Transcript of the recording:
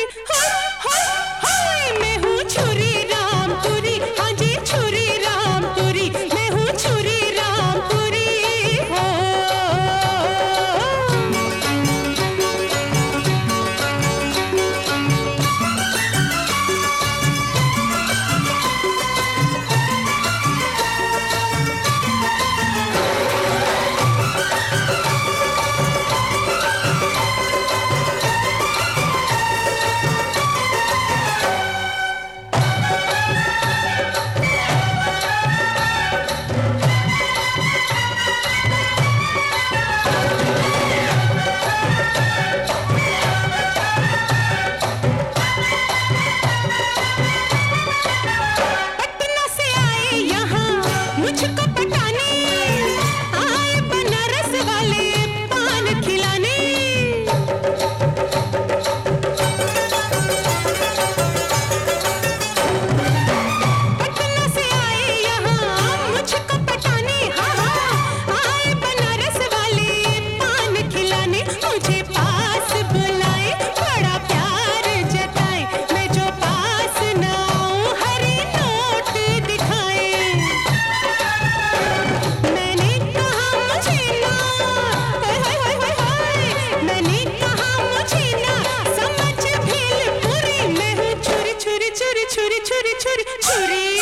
कटी हाय हाय हाय। मैं हूँ छुरी रामपुरी, हाँ जी छुरी रामपुरी, मैं हूँ छुरी रामपुरी हो। मुझको पटाने आए बनारस वाले पान खिलाने। पटना से आए यहाँ मुझको पटाने, हाँ हाँ आए बनारस वाले पान खिलाने। मुझे पास बुलाए बड़ा प्यार जताए, मैं जो पास न आऊं हरी नोट दिखाए। मैंने कहा मुझे ना हाय हाय हाय हाय, मैंने कहा मुझे ना समझ भेलपुरी। मैं हूँ छुरी छुरी छुरी छुरी छुरी छुरी छुरी